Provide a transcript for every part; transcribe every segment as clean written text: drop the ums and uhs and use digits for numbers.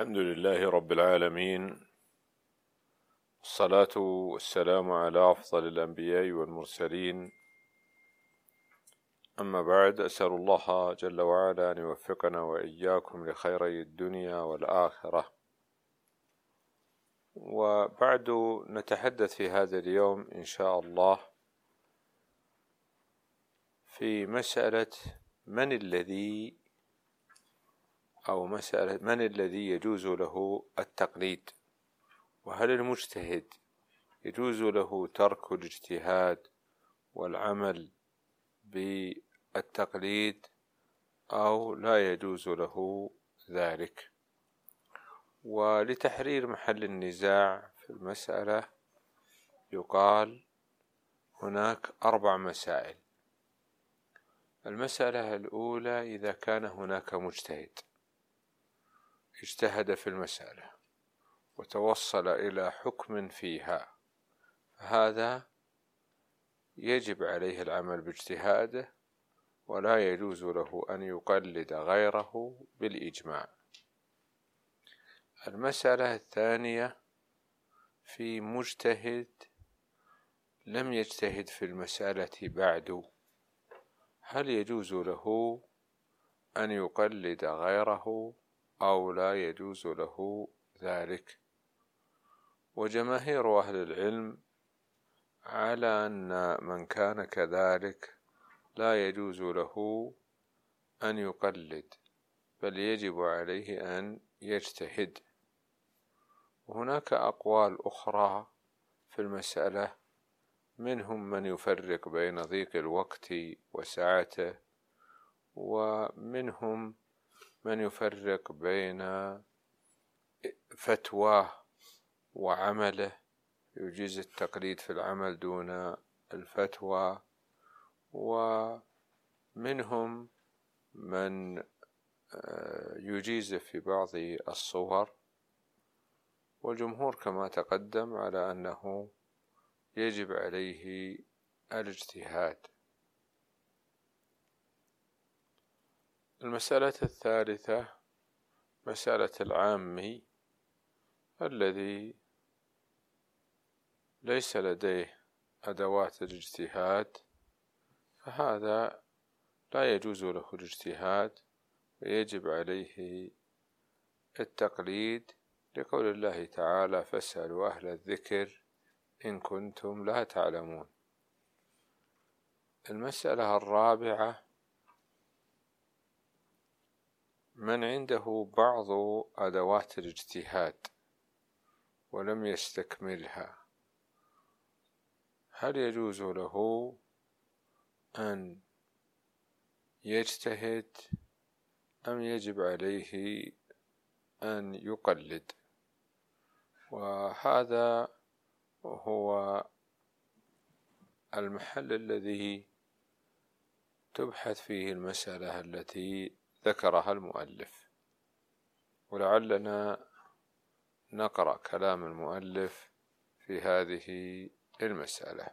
الحمد لله رب العالمين، والصلاة والسلام على أفضل الأنبياء والمرسلين. أما بعد، أسأل الله جل وعلا أن يوفقنا وإياكم لخيري الدنيا والآخرة. وبعد نتحدث في هذا اليوم إن شاء الله في مسألة من الذي يجوز له التقليد، وهل المجتهد يجوز له ترك الاجتهاد والعمل بالتقليد أو لا يجوز له ذلك؟ ولتحرير محل النزاع في المسألة يقال هناك 4 مسائل. المسألة الأولى: إذا كان هناك مجتهد اجتهد في المسألة وتوصل إلى حكم فيها، فهذا يجب عليه العمل باجتهاده، ولا يجوز له أن يقلد غيره بالإجماع. المسألة الثانية: في مجتهد لم يجتهد في المسألة بعد، هل يجوز له أن يقلد غيره أو لا يجوز له ذلك؟ وجماهير أهل العلم على أن من كان كذلك لا يجوز له أن يقلد، بل يجب عليه أن يجتهد. وهناك أقوال أخرى في المسألة، منهم من يفرق بين ضيق الوقت وسعته، ومنهم من يفرق بين فتواه وعمله، يجيز التقليد في العمل دون الفتوى، ومنهم من يجيز في بعض الصور. والجمهور كما تقدم على أنه يجب عليه الاجتهاد. المسألة الثالثة: مسألة العامي الذي ليس لديه أدوات الاجتهاد، فهذا لا يجوز له الاجتهاد ويجب عليه التقليد، لقول الله تعالى: فاسألوا أهل الذكر إن كنتم لا تعلمون. المسألة الرابعة: من عنده بعض أدوات الاجتهاد ولم يستكملها، هل يجوز له أن يجتهد أم يجب عليه أن يقلد؟ وهذا هو المحل الذي تبحث فيه المسألة التي ذكرها المؤلف، ولعلنا نقرأ كلام المؤلف في هذه المسألة.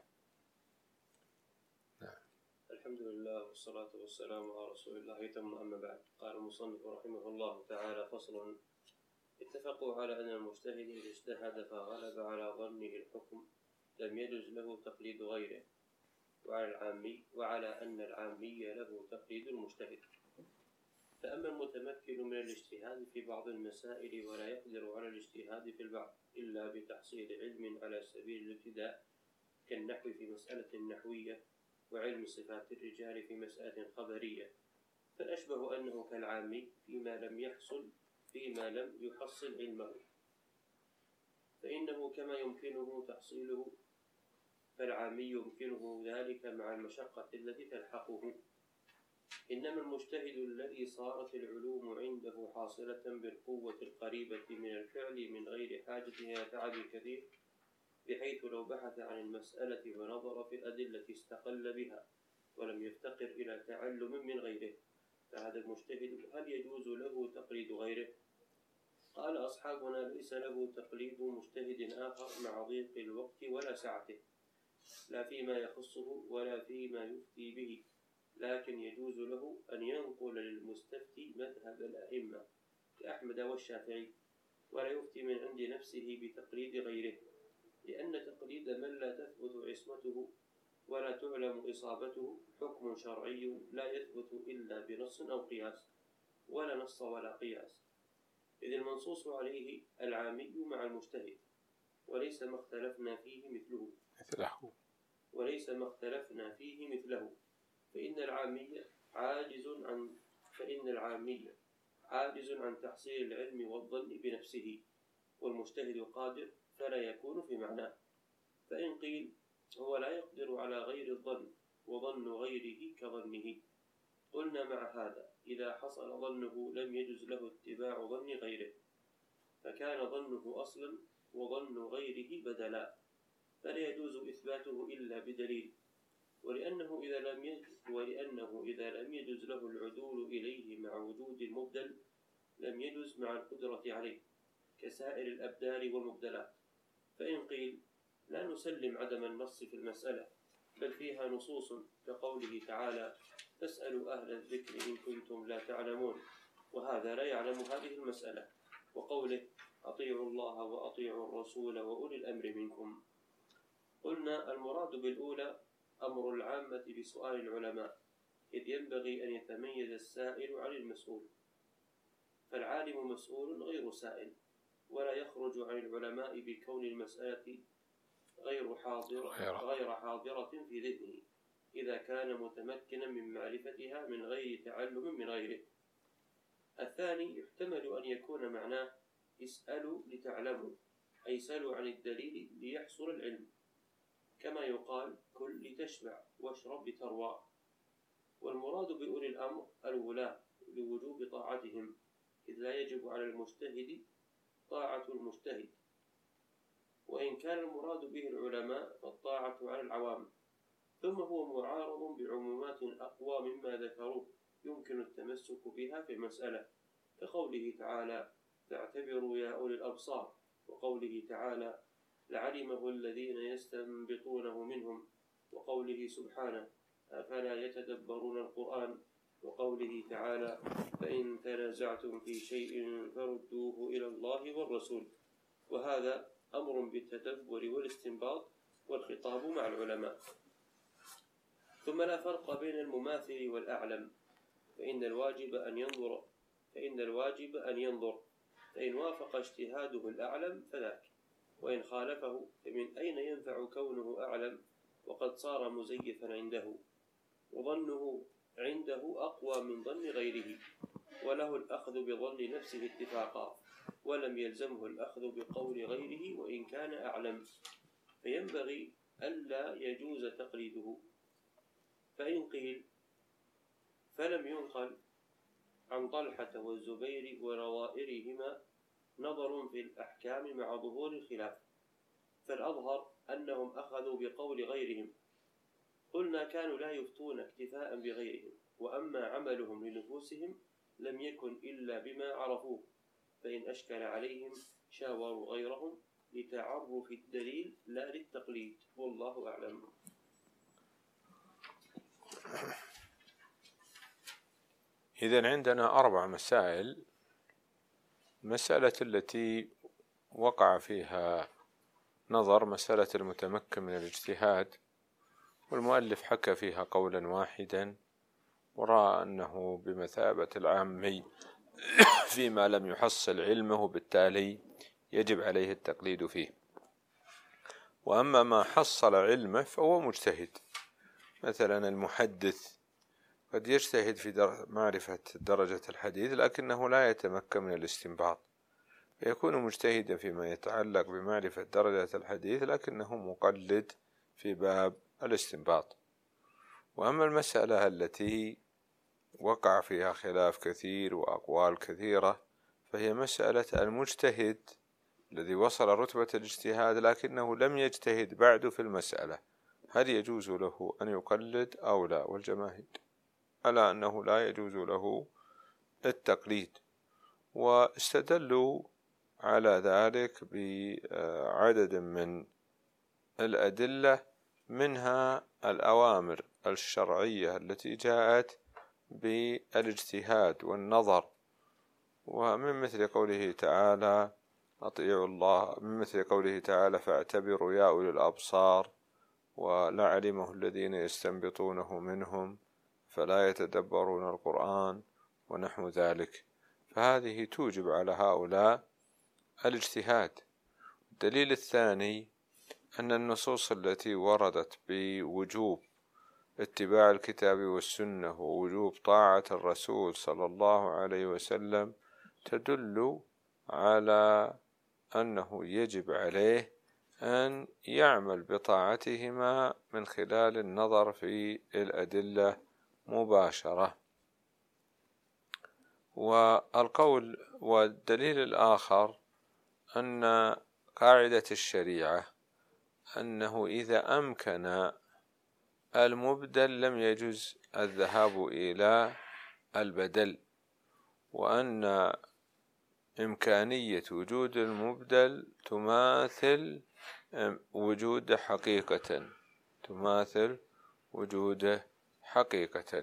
الحمد لله والصلاة والسلام على رسول الله، ثم أما بعد. قال المصنف رحمه الله تعالى: فصل: اتفقوا على أن المجتهد إذا اجتهد فغلب على ظنه الحكم لم يجز له تقليد غيره، وعلى أن العامي له تقليد المجتهد. فأما المتمكن من الاجتهاد في بعض المسائل ولا يقدر على الاجتهاد في البعض إلا بتحصيل علم على سبيل الابتداء، كالنحو في مسألة نحوية، وعلم صفات الرجال في مسألة خبرية، فالأشبه أنه كالعامي فيما لم يحصل علمه، فإنه كما يمكنه تحصيله، فالعامي يمكنه ذلك مع المشقة التي تلحقه. إنما المجتهد الذي صارت العلوم عنده حاصلة بالقوة القريبة من الفعل من غير حاجة إلى تعب كثير، بحيث لو بحث عن المسألة ونظر في الأدلة استقل بها ولم يفتقر إلى تعلم من غيره، فهذا المجتهد هل يجوز له تقليد غيره؟ قال أصحابنا: ليس له تقليد مجتهد آخر مع ضيق الوقت ولا سعته، لا فيما يخصه ولا فيما يفتي به، لكن يجوز له أن ينقل للمستفتي مذهب الأئمة كأحمد والشافعي، ولا يفتي من عند نفسه بتقليد غيره، لأن تقليد من لا تثبت عصمته ولا تعلم إصابته حكم شرعي لا يثبت إلا بنص أو قياس، ولا نص ولا قياس، إذ المنصوص عليه العامي مع المجتهد، وليس ما اختلفنا فيه مثله. فإن العامي عاجز عن تحصيل العلم والظن بنفسه، والمجتهد قادر فلا يكون في معناه. فإن قيل هو لا يقدر على غير الظن وظن غيره كظنه، قلنا مع هذا إذا حصل ظنه لم يجز له اتباع ظن غيره، فكان ظنه أصلا وظن غيره بدلا، فلا يجوز إثباته إلا بدليل. ولأنه إذا لم يجز له العدول إليه مع وجود المبدل لم يجز مع القدرة عليه كسائر الأبدال والمبدلات. فإن قيل لا نسلم عدم النص في المسألة، بل فيها نصوص كقوله تعالى فاسألوا أهل الذكر إن كنتم لا تعلمون، وهذا لا يعلم هذه المسألة، وقوله أطيعوا الله وأطيعوا الرسول وأولي الأمر منكم. قلنا المراد بالأولى أمر العامة بسؤال العلماء، إذ ينبغي أن يتميز السائل عن المسؤول، فالعالم مسؤول غير سائل، ولا يخرج عن العلماء بكون المسألة غير حاضرة في ذهنه إذا كان متمكنا من معرفتها من غير تعلم من غيره. الثاني يحتمل أن يكون معناه اسألوا لتعلموا، أي سألوا عن الدليل ليحصل العلم، كما يقال كل لتشبع واشرب لتروى. والمراد بأولي الأمر الولاة لوجوب طاعتهم، إذ لا يجب على المجتهد طاعة المجتهد، وإن كان المراد به العلماء فالطاعة على العوام. ثم هو معارض بعمومات أقوى مما ذكروه يمكن التمسك بها في المسألة، كقوله تعالى فاعتبروا يا أولي الأبصار، وقوله تعالى لعلمه الذين يستنبطونه منهم، وقوله سبحانه أفلا يتدبرون القرآن، وقوله تعالى فإن تنازعتم في شيء فردوه إلى الله والرسول. وهذا أمر بالتدبر والاستنباط، والخطاب مع العلماء. ثم لا فرق بين المماثل والأعلم، فإن الواجب أن ينظر، فإن وافق اجتهاده الأعلم فذاك، وإن خالفه فمن أين ينفع كونه أعلم وقد صار مزيفا عنده، وظنه عنده أقوى من ظن غيره، وله الأخذ بظن نفسه اتفاقا، ولم يلزمه الأخذ بقول غيره وإن كان أعلم، فينبغي ألا يجوز تقليده. فإن قيل فلم ينقل عن طلحة والزبير ونظائرهما نظر في الأحكام مع ظهور الخلاف، فالأظهر أنهم أخذوا بقول غيرهم. قلنا كانوا لا يفتون اكتفاء بغيرهم، وأما عملهم لنفوسهم لم يكن إلا بما عرفوه، فإن أشكل عليهم شاوروا غيرهم لتعرف الدليل لا للتقليد، والله أعلم. إذن عندنا 4 مسائل. المسألة التي وقع فيها نظر مسألة المتمكن من الاجتهاد، والمؤلف حكى فيها قولا واحدا، ورأى أنه بمثابة العامي فيما لم يحصل علمه، بالتالي يجب عليه التقليد فيه. وأما ما حصل علمه فهو مجتهد، مثلا المحدث قد يجتهد في معرفة درجة الحديث لكنه لا يتمكن من الاستنباط، فيكون مجتهدا فيما يتعلق بمعرفة درجة الحديث لكنه مقلد في باب الاستنباط. وأما المسألة التي وقع فيها خلاف كثير وأقوال كثيرة فهي مسألة المجتهد الذي وصل رتبة الاجتهاد لكنه لم يجتهد بعد في المسألة، هل يجوز له أن يقلد أو لا؟ والجماهير على أنه لا يجوز له التقليد، واستدلوا على ذلك بعدد من الأدلة، منها الأوامر الشرعية التي جاءت بالاجتهاد والنظر، ومن مثل قوله تعالى أطيعوا الله، من مثل قوله تعالى فاعتبروا يا أولي الأبصار، ولعلمه الذين يستنبطونه منهم فلا يتدبرون القرآن ونحو ذلك. فهذه توجب على هؤلاء الاجتهاد. الدليل الثاني أن النصوص التي وردت بوجوب اتباع الكتاب والسنة ووجوب طاعة الرسول صلى الله عليه وسلم تدل على أنه يجب عليه أن يعمل بطاعتهما من خلال النظر في الأدلة مباشرة. والدليل الآخر أن قاعدة الشريعة أنه إذا أمكن المبدل لم يجوز الذهاب إلى البدل، وأن إمكانية وجود المبدل تماثل وجود حقيقة.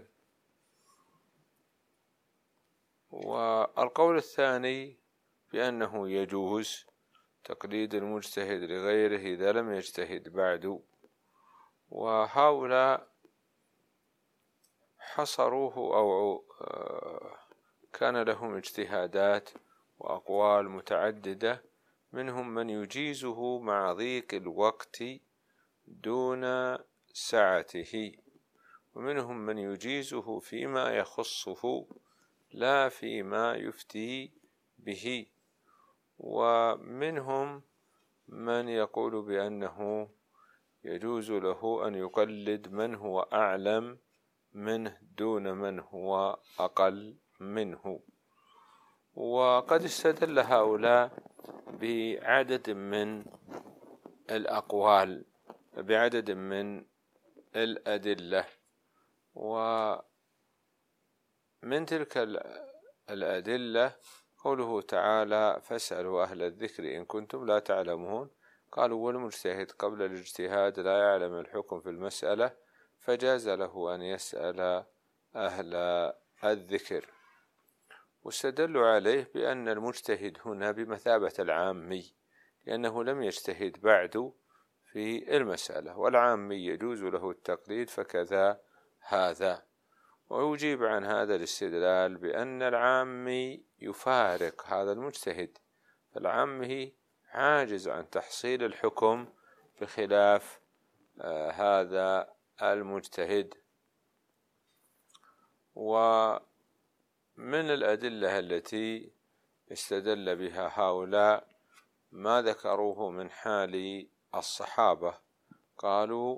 والقول الثاني بأنه يجوز تقليد المجتهد لغيره إذا لم يجتهد بعد، وهؤلاء حصروه أو كان لهم اجتهادات وأقوال متعددة، منهم من يجيزه مع ضيق الوقت دون سعته، ومنهم من يجيزه فيما يخصه لا فيما يفتي به، ومنهم من يقول بأنه يجوز له أن يقلد من هو أعلم منه دون من هو أقل منه. وقد استدل هؤلاء بعدد من الأقوال، بعدد من الأدلة، ومن تلك الأدلة قوله تعالى فاسألوا أهل الذكر إن كنتم لا تعلمون. قالوا والمجتهد قبل الاجتهاد لا يعلم الحكم في المسألة فجاز له أن يسأل أهل الذكر، واستدلوا عليه بأن المجتهد هنا بمثابة العامي، لأنه لم يجتهد بعد في المسألة، والعامي يجوز له التقليد فكذا هذا. ويجيب عن هذا الاستدلال بأن العامي يفارق هذا المجتهد، فالعامي عاجز عن تحصيل الحكم بخلاف هذا المجتهد. ومن الأدلة التي استدل بها هؤلاء ما ذكروه من حال الصحابة. قالوا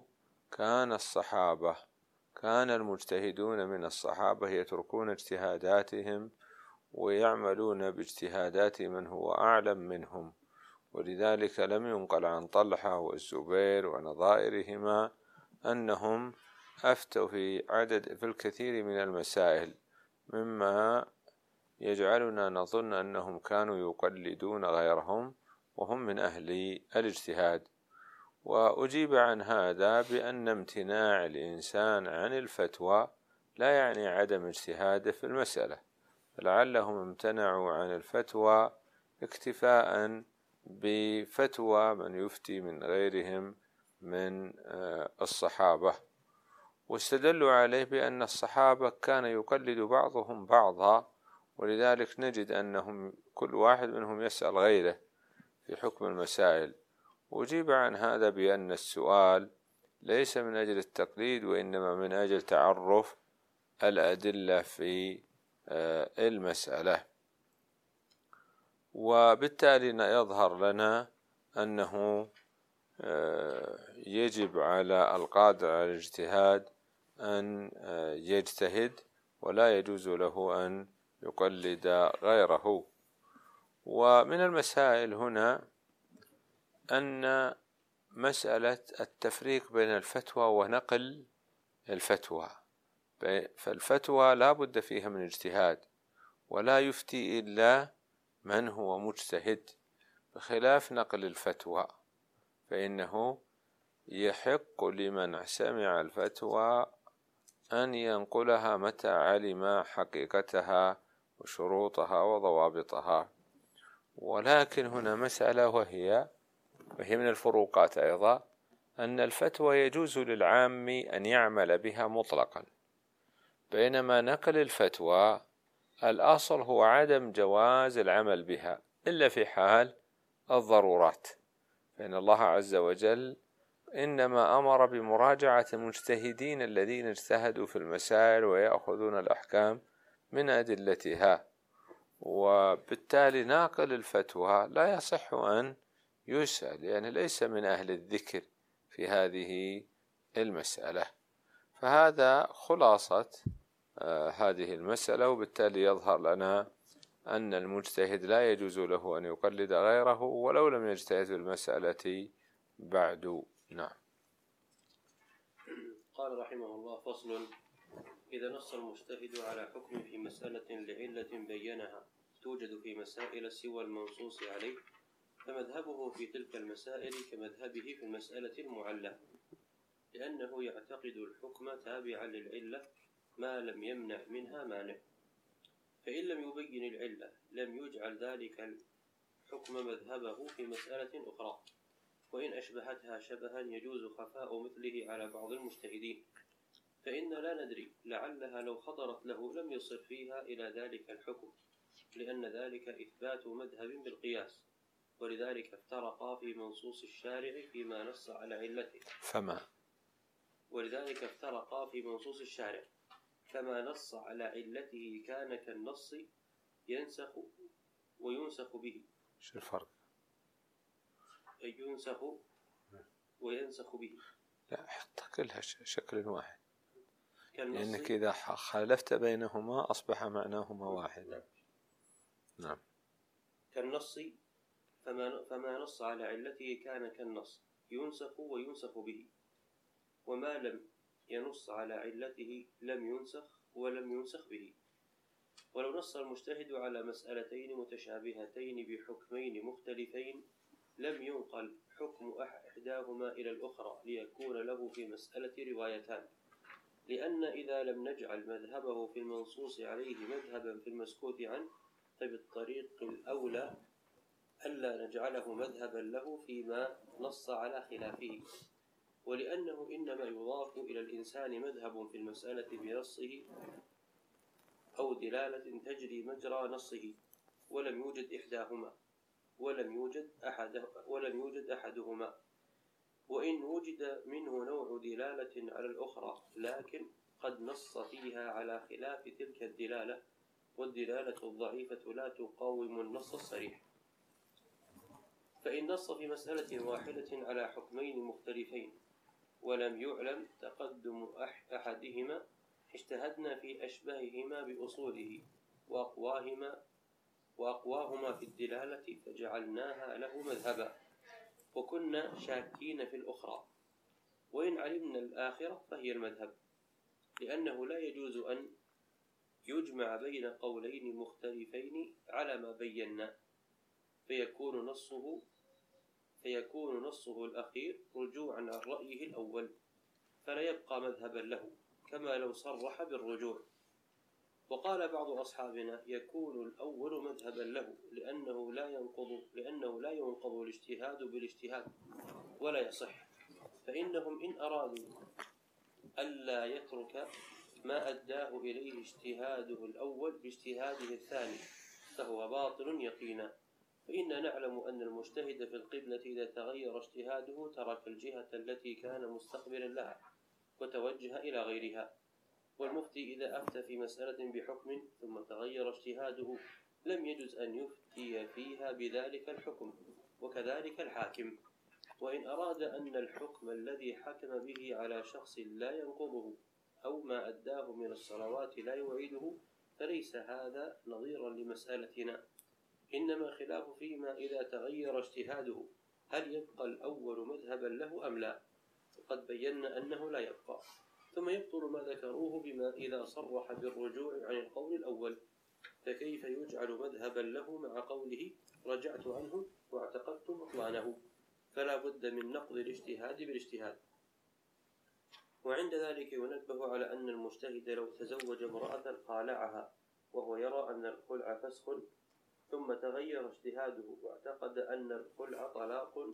كان المجتهدون من الصحابة يتركون اجتهاداتهم ويعملون باجتهادات من هو أعلم منهم، ولذلك لم ينقل عن طلحة والزبير ونظائرهما أنهم أفتوا في الكثير من المسائل، مما يجعلنا نظن أنهم كانوا يقلدون غيرهم وهم من أهل الاجتهاد. وأجيب عن هذا بأن امتناع الإنسان عن الفتوى لا يعني عدم اجتهاده في المسألة، فلعلهم امتنعوا عن الفتوى اكتفاء بفتوى من يفتي من غيرهم من الصحابة. واستدلوا عليه بأن الصحابة كان يقلد بعضهم بعضا، ولذلك نجد أنهم كل واحد منهم يسأل غيره في حكم المسائل. وأجيب عن هذا بأن السؤال ليس من أجل التقليد، وإنما من أجل تعرف الأدلة في المسألة. وبالتالي يظهر لنا أنه يجب على القادر على الاجتهاد أن يجتهد، ولا يجوز له أن يقلد غيره. ومن المسائل هنا أن مسألة التفريق بين الفتوى ونقل الفتوى، فالفتوى لا بد فيها من اجتهاد، ولا يفتي إلا من هو مجتهد، بخلاف نقل الفتوى فإنه يحق لمن سمع الفتوى أن ينقلها متى علم حقيقتها وشروطها وضوابطها. ولكن هنا مسألة وهي من الفروقات أيضا، أن الفتوى يجوز للعام أن يعمل بها مطلقا، بينما نقل الفتوى الأصل هو عدم جواز العمل بها إلا في حال الضرورات، فإن الله عز وجل إنما أمر بمراجعة المجتهدين الذين اجتهدوا في المسائل ويأخذون الأحكام من أدلتها، وبالتالي ناقل الفتوى لا يصح أن يسأل، يعني ليس من أهل الذكر في هذه المسألة. فهذا خلاصة هذه المسألة، وبالتالي يظهر لنا أن المجتهد لا يجوز له أن يقلد غيره ولو لم يجتهد في المسألة بعد. نعم. قال رحمه الله: فصل: إذا نص المجتهد على حكم في مسألة لعلة بينها توجد في مسائل سوى المنصوص عليه، فمذهبه في تلك المسائل كمذهبه في المسألة المعلة، لأنه يعتقد الحكم تابعا للعلة ما لم يمنع منها مانع، فإن لم يبين العلة لم يجعل ذلك الحكم مذهبه في مسألة أخرى، وإن أشبهتها شبها يجوز خفاء مثله على بعض المجتهدين، فإن لا ندري لعلها لو خطرت له لم يصر فيها إلى ذلك الحكم، لأن ذلك إثبات مذهب بالقياس، ولذلك افترقا في منصوص الشارع فيما نص على علته. ولذلك افترقا في منصوص الشارع، فما نص على علته كان كالنص ينسخ وينسخ به. شو الفرق؟ ينسخ وينسخ به. لا، حط كلها شكل واحد، لأنك إذا خالفت بينهما أصبح معناهما واحدا. نعم. كالنص، فما نص على علته كان كالنص ينسخ وينسخ به، وما لم ينص على علته لم ينسخ ولم ينسخ به. ولو نص المجتهد على مسألتين متشابهتين بحكمين مختلفين لم ينقل حكم إحداهما إلى الأخرى ليكون له في مسألة روايتان، لأن إذا لم نجعل مذهبه في المنصوص عليه مذهبا في المسكوت عنه، فبالطريق الأولى ألا نجعله مذهبا له فيما نص على خلافه، ولأنه إنما يضاف إلى الإنسان مذهب في المسألة بنصه أو دلالة تجري مجرى نصه، ولم يوجد إحداهما ولم يوجد أحدهما، وإن وجد منه نوع دلالة على الأخرى لكن قد نص فيها على خلاف تلك الدلالة، والدلالة الضعيفة لا تقاوم النص الصريح. فإن نص في مسألة واحدة على حكمين مختلفين ولم يعلم تقدم أحدهما اجتهدنا في أشبههما بأصوله وأقواهما في الدلالة فجعلناها له مذهبا، وكنا شاكين في الأخرى، وإن علمنا الآخرة فهي المذهب، لأنه لا يجوز أن يجمع بين قولين مختلفين على ما بينا، فيكون نصه الأخير رجوعا عن رأيه الأول، فلا يبقى مذهبا له كما لو صرح بالرجوع. وقال بعض أصحابنا يكون الأول مذهبا له لأنه لا ينقض الاجتهاد بالاجتهاد ولا يصح، فإنهم إن أرادوا ألا يترك ما أداه إليه اجتهاده الأول باجتهاده الثاني فهو باطل يقينا، فإننا نعلم أن المجتهد في القبلة إذا تغير اجتهاده ترك الجهة التي كان مستقبلا لها وتوجه إلى غيرها، والمفتي إذا أفتى في مسألة بحكم ثم تغير اجتهاده لم يجوز أن يفتي فيها بذلك الحكم، وكذلك الحاكم. وإن أراد أن الحكم الذي حكم به على شخص لا ينقضه أو ما أداه من الصلوات لا يعيده فليس هذا نظيرا لمسألتنا، إنما خلاف فيما إذا تغير اجتهاده هل يبقى الأول مذهبا له أم لا، وقد بينا أنه لا يبقى. ثم يبطل ما ذكروه بما إذا صرح بالرجوع عن القول الأول، فكيف يجعل مذهبا له مع قوله رجعت عنه واعتقدت بطلانه، فلا بد من نقض الاجتهاد بالاجتهاد. وعند ذلك ينبه على أن المجتهد لو تزوج امرأة خالعها وهو يرى أن الخلع فسخ ثم تغير اجتهاده واعتقد أن الخلع طلاق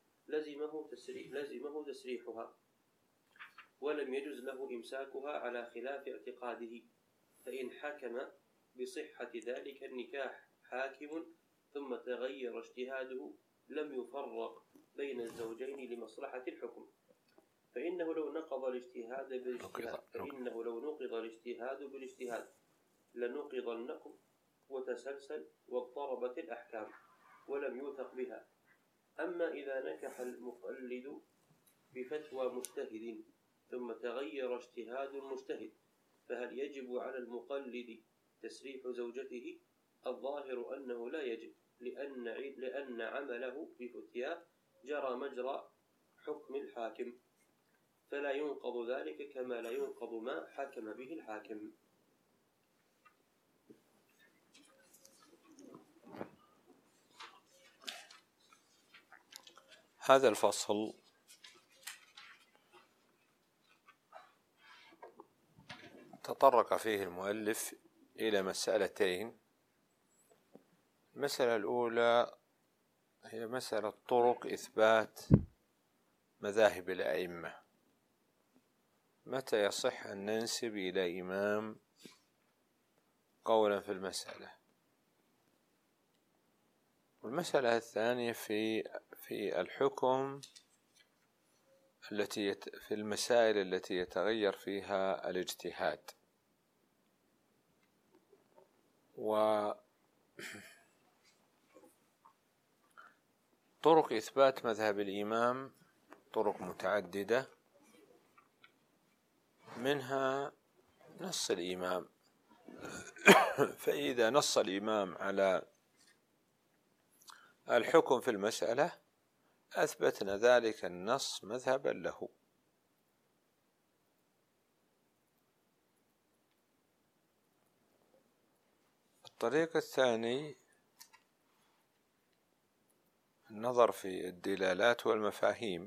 لزمه تسريحها ولم يجز له إمساكها على خلاف اعتقاده، فإن حكم بصحة ذلك النكاح حاكم ثم تغير اجتهاده لم يفرق بين الزوجين لمصلحة الحكم، فإنه لو نقض الاجتهاد بالاجتهاد لنقض النقض وتسلسل واضطربت الأحكام ولم يوثق بها. أما إذا نكح المقلد بفتوى مجتهد ثم تغير اجتهاد المجتهد فهل يجب على المقلد تسريح زوجته؟ الظاهر أنه لا يجب، لأن عمله بفتياه جرى مجرى حكم الحاكم، فلا ينقض ذلك كما لا ينقض ما حكم به الحاكم. هذا الفصل تطرق فيه المؤلف إلى مسألتين. المسألة الأولى هي مسألة طرق إثبات مذاهب الأئمة، متى يصح أن ننسب إلى إمام قولا في المسألة. والمسألة الثانية في الحكم في المسائل التي يتغير فيها الاجتهاد. وطرق إثبات مذهب الإمام طرق متعددة، منها نص الإمام، فإذا نص الإمام على الحكم في المسألة أثبتنا ذلك النص مذهبا له. الطريق الثاني النظر في الدلالات والمفاهيم،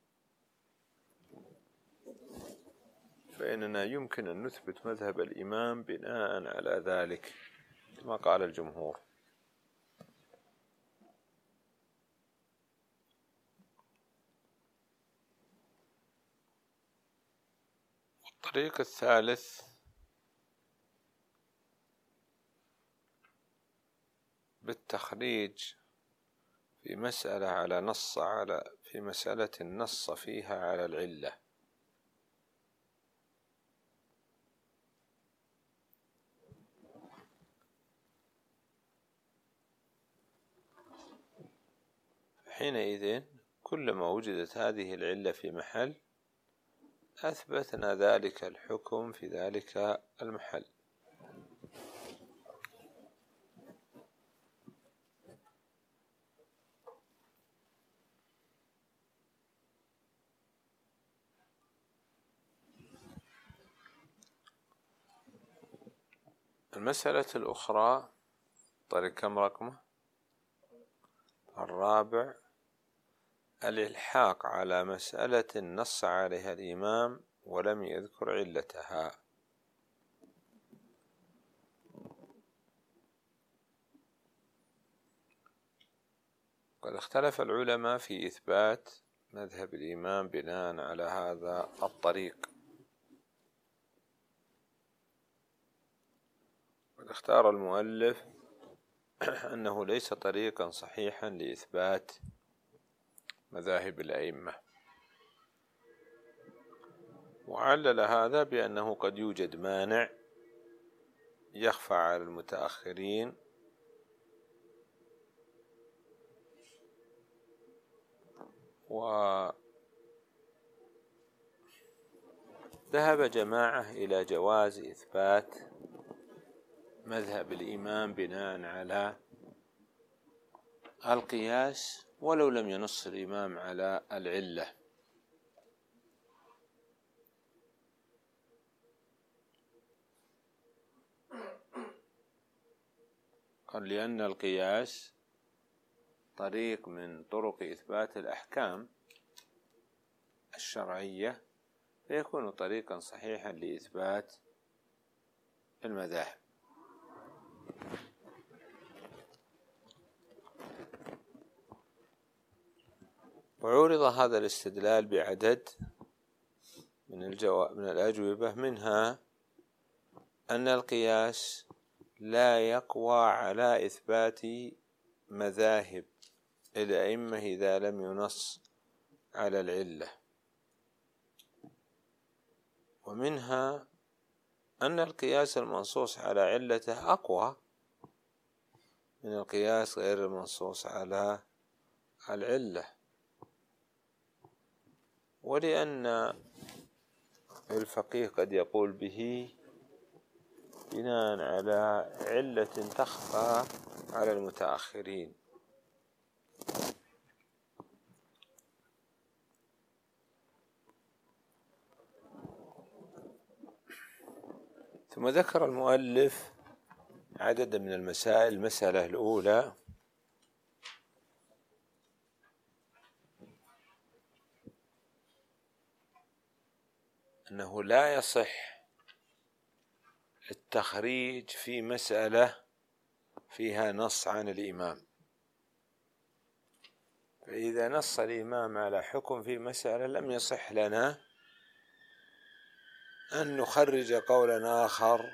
فإننا يمكن أن نثبت مذهب الإمام بناء على ذلك كما قال الجمهور. الطريق الثالث بالتخريج في مسألة في مسألة نص فيها على العلة. حينئذ كلما وجدت هذه العلة في محل أثبتنا ذلك الحكم في ذلك المحل. المسألة الأخرى طريق كم رقمه؟ الرابع، الإلحاق على مسألة نص عليها الإمام ولم يذكر علتها. قد اختلف العلماء في إثبات مذهب الإمام بناء على هذا الطريق. قد اختار المؤلف أنه ليس طريقا صحيحا لإثبات مذاهب الأئمة، وعلل هذا بأنه قد يوجد مانع يخفى على المتأخرين، وذهب جماعة إلى جواز إثبات مذهب الإمام بناء على القياس ولو لم ينص الإمام على العلة. قال لأن القياس طريق من طرق إثبات الأحكام الشرعية، فيكون طريقا صحيحا لإثبات المذاهب. وعورض هذا الاستدلال بعدد من الأجوبة، منها أن القياس لا يقوى على إثبات مذاهب الأئمة إذا لم ينص على العلة، ومنها أن القياس المنصوص على علته أقوى من القياس غير المنصوص على العلة، ولأن الفقيه قد يقول به بناء على علة تخفى على المتأخرين. ثم ذكر المؤلف عددا من المسائل. المسألة الأولى: أنه لا يصح التخريج في مسألة فيها نص عن الإمام، فإذا نص الإمام على حكم في مسألة لم يصح لنا أن نخرج قولا آخر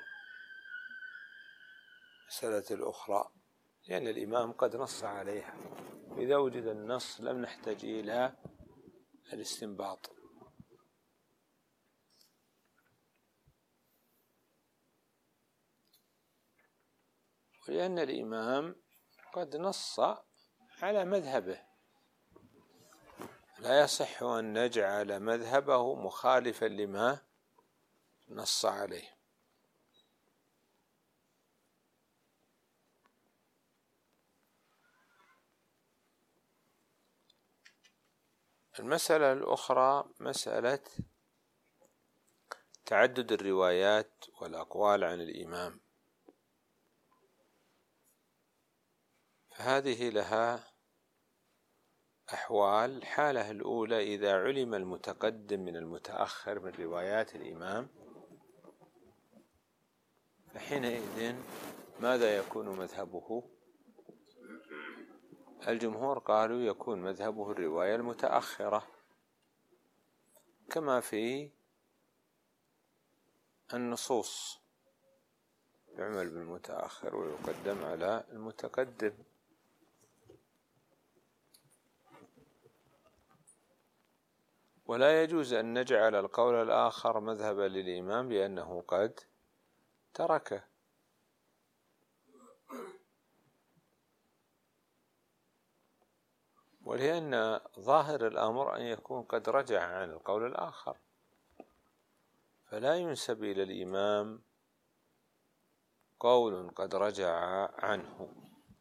مسألة الأخرى، لأن الإمام قد نص عليها، إذا وجد النص لم نحتاج إلى الاستنباط. ولأن الإمام قد نص على مذهبه، لا يصح أن نجعل مذهبه مخالفا لما نص عليه. المسألة الأخرى مسألة تعدد الروايات والأقوال عن الإمام، فهذه لها أحوال. الحالة الأولى: إذا علم المتقدم من المتأخر من روايات الإمام، فحينئذ ماذا يكون مذهبه؟ الجمهور قالوا يكون مذهبه الرواية المتأخرة، كما في النصوص يعمل بالمتأخر ويقدم على المتقدم. ولا يجوز أن نجعل القول الآخر مذهبا للإمام لأنه قد تركه. ولأن ظاهر الأمر أن يكون قد رجع عن القول الآخر، فلا ينسب إلى الإمام قول قد رجع عنه.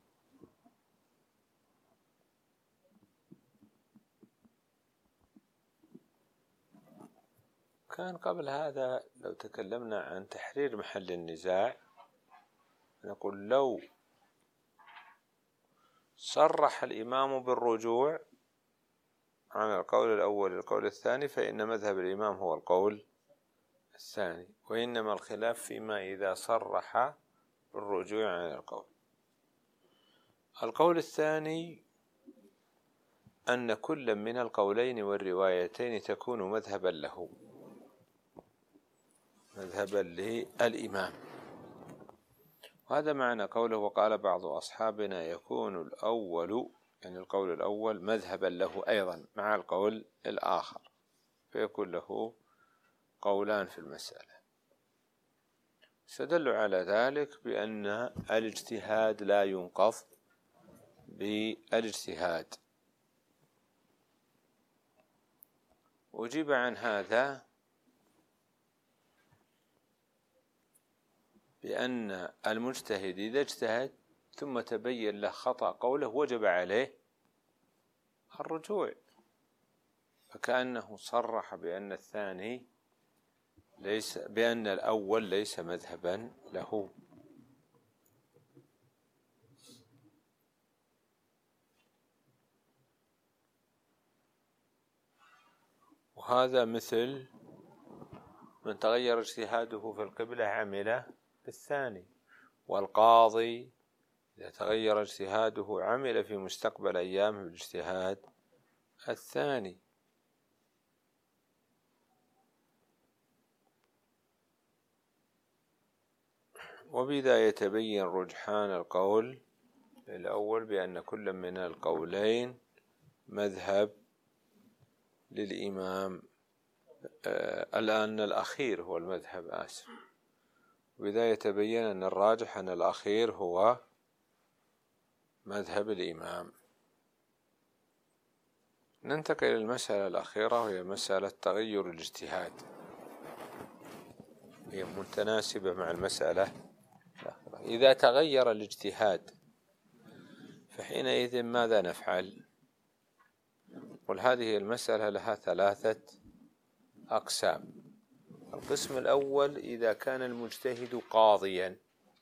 كان قبل هذا لو تكلمنا عن تحرير محل النزاع نقول: لو صرح الإمام بالرجوع عن القول الأول للقول الثاني فإن مذهب الإمام هو القول الثاني، وإنما الخلاف فيما إذا صرح بالرجوع عن القول. القول الثاني أن كل من القولين والروايتين تكون مذهبا له، مذهبا للإمام. وهذا معنى قوله: وقال بعض أصحابنا يكون الأول، يعني القول الأول مذهبا له أيضا مع القول الآخر، فيكون له قولان في المسألة. استدلوا على ذلك بأن الاجتهاد لا ينقض بالاجتهاد. أجيب عن هذا بأن المجتهد إذا اجتهد ثم تبين له خطأ قوله وجب عليه الرجوع، فكأنه صرح بأن الثاني بأن الأول ليس مذهبا له. وهذا مثل من تغير اجتهاده في القبلة عمل بالثاني، والقاضي إذا تغير اجتهاده عمل في مستقبل أيامه بالاجتهاد الثاني. وبذا يتبين رجحان القول الأول بأن كل من القولين مذهب للإمام، الآن الأخير هو المذهب، آسف. وبذا يتبين أن الراجح أن الأخير هو مذهب الإمام. ننتقل إلى المسألة الأخيرة، وهي مسألة تغير الاجتهاد، هي متناسبة مع المسألة الأخيرة. إذا تغير الاجتهاد فحينئذ ماذا نفعل؟ قل هذه المسألة لها 3 أقسام. القسم الأول: إذا كان المجتهد قاضيا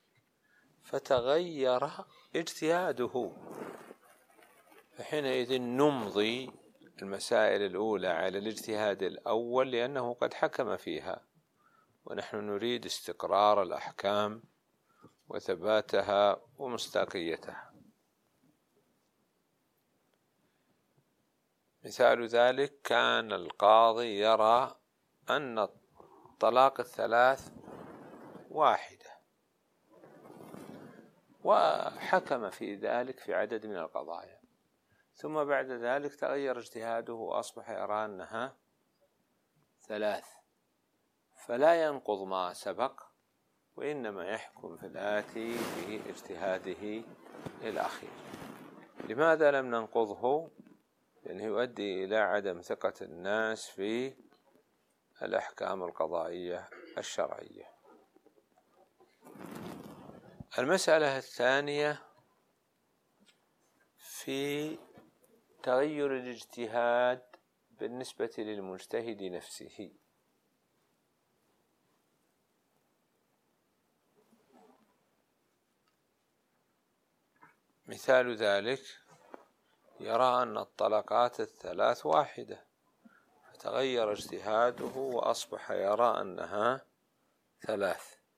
فتغير اجتهاده، فحينئذ نمضي المسائل الأولى على الاجتهاد الأول لأنه قد حكم فيها، ونحن نريد استقرار الأحكام وثباتها ومصداقيتها. مثال ذلك: كان القاضي يرى أن الطلاق 3 واحدة، وحكم في ذلك في عدد من القضايا، ثم بعد ذلك تغير اجتهاده وأصبح يرى أنها 3، فلا ينقض ما سبق، وإنما يحكم في الآتي باجتهاده الأخير. لماذا لم ننقضه؟ لأنه يؤدي إلى عدم ثقة الناس في الأحكام القضائية الشرعية. المسألة الثانية في تغير الاجتهاد بالنسبة للمجتهد نفسه. مثال ذلك: يرى أن الطلقات 3 واحدة، فتغير اجتهاده وأصبح يرى أنها 3،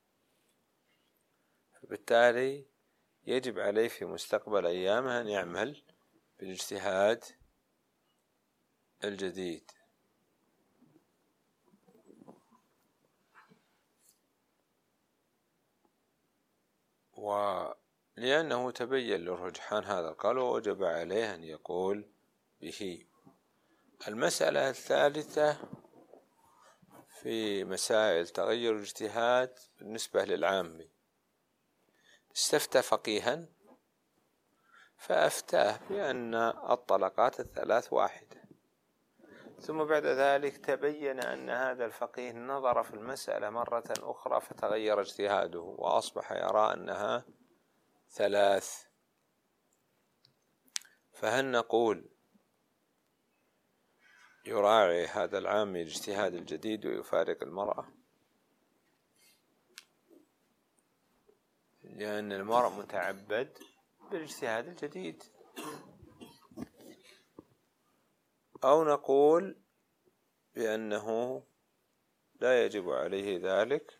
فبالتالي يجب عليه في مستقبل أيامه أن يعمل بالاجتهاد الجديد. ولأنه تبين لرجحان هذا القول ووجب عليه أن يقول به. المسألة الثالثة في مسائل تغير الاجتهاد بالنسبة للعامي: استفتى فقيها فأفتاه بأن الطلقات 3 واحدة، ثم بعد ذلك تبين أن هذا الفقيه نظر في المسألة مرة أخرى فتغير اجتهاده وأصبح يرى أنها 3، فهل نقول يراعي هذا العامي الاجتهاد الجديد ويفارق المرأة؟ لأن المرء متعبد بالاجتهاد الجديد. أو نقول بأنه لا يجب عليه ذلك،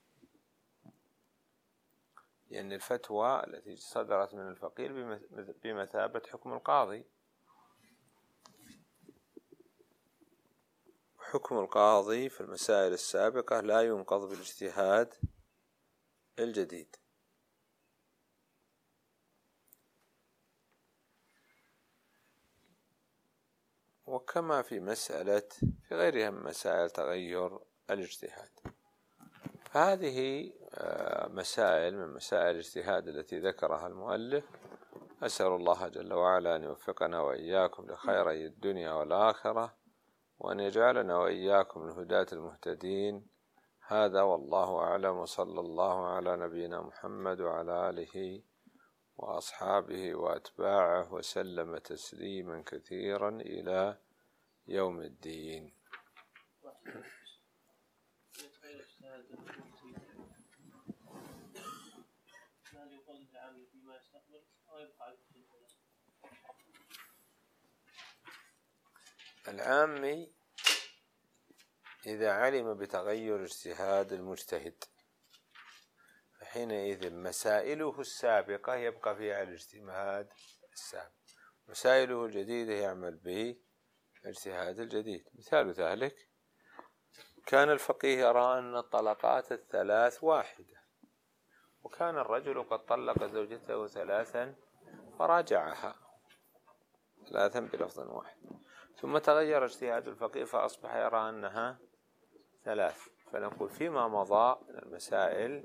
لأن الفتوى التي صدرت من الفقيه بمثابة حكم القاضي، حكم القاضي في المسائل السابقة لا ينقض بالاجتهاد الجديد. وكما في غيرها من مسائل تغير الاجتهاد. هذه مسائل من مسائل الاجتهاد التي ذكرها المؤلف. أسأل الله جل وعلا أن يوفقنا وإياكم لخيري الدنيا والآخرة، وأن يجعلنا وإياكم من الهداة المهتدين. هذا والله أعلم، وصلى الله على نبينا محمد وعلى آله وأصحابه وأتباعه وسلم تسليما كثيرا إلى يوم الدين. العامي إذا علم بتغير اجتهاد المجتهد فحينئذ مسائله السابقة يبقى فيها الاجتهاد السابق، مسائله الجديدة يعمل الاجتهاد الجديد. مثال ذلك كان الفقيه يرى أن الطلقات الثلاث واحدة، وكان الرجل قد طلق زوجته 3 فراجعها 3 بلفظ واحد، ثم تغير اجتهاد الفقيه فأصبح يرى أنها 3. فنقول فيما مضى من المسائل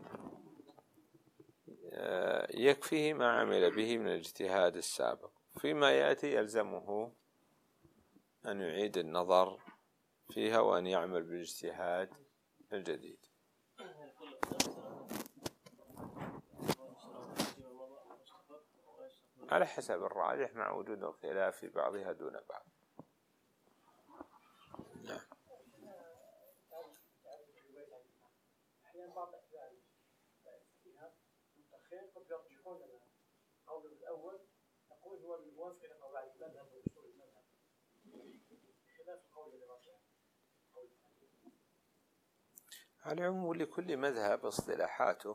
يكفيه ما عمل به من الاجتهاد السابق، فيما يأتي يلزمه أن يعيد النظر فيها وأن يعمل بالاجتهاد الجديد. على حسب الراجح مع وجود الخلاف في بعضها دون بعض. نعم. أحيانا بعض فيها متأخرين قد يرجحون القول الأول، يقول هو الموافق لقواعد المذهب وأصول المذهب، خلاف القول الرابع. على العموم لكل مذهب اصطلاحاته،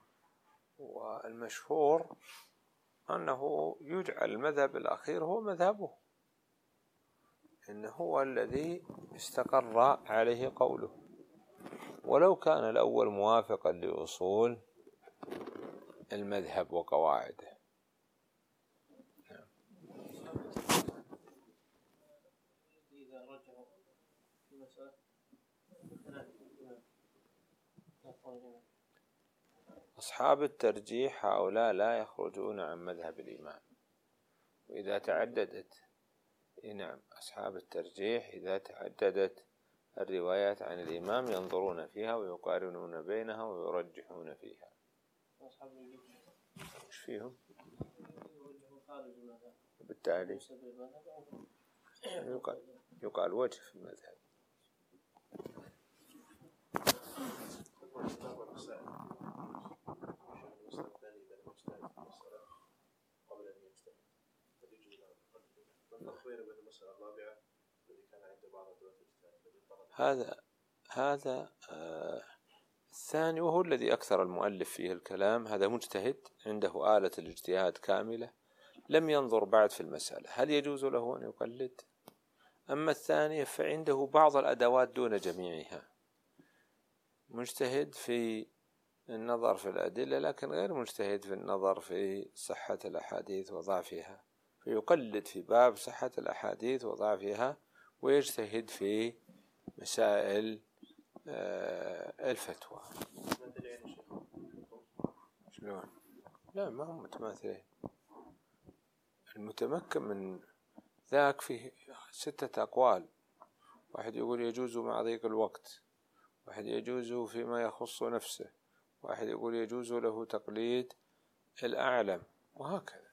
والمشهور أنه يجعل المذهب الأخير هو مذهبه، إنه هو الذي استقر عليه قوله، ولو كان الأول موافقا لأصول المذهب وقواعده. أصحاب الترجيح هؤلاء لا يخرجون عن مذهب الإمام، وإذا تعددت نعم أصحاب الترجيح إذا تعددت الروايات عن الإمام ينظرون فيها ويقارنون بينها ويرجحون فيها. إيش فيهم؟ بالتالي يقال وجه في المذهب. هذا الثاني وهو الذي أكثر المؤلف فيه الكلام. هذا مجتهد عنده آلة الاجتهاد كاملة، لم ينظر بعد في المسألة هل يجوز له أن يقلد. أما الثاني فعنده بعض الأدوات دون جميعها، مجتهد في النظر في الأدلة لكن غير مجتهد في النظر في صحة الأحاديث وضعفها، فيقلد في باب صحة الأحاديث وضعفها ويجتهد في مسائل الفتوى. شلون؟ لا ما هم متماثلين. المتمكن من ذاك فيه 6 أقوال، واحد يقول يجوز مع ضيق الوقت، واحد يجوز فيما يخص نفسه، واحد يقول يجوز له تقليد الأعلم، وهكذا.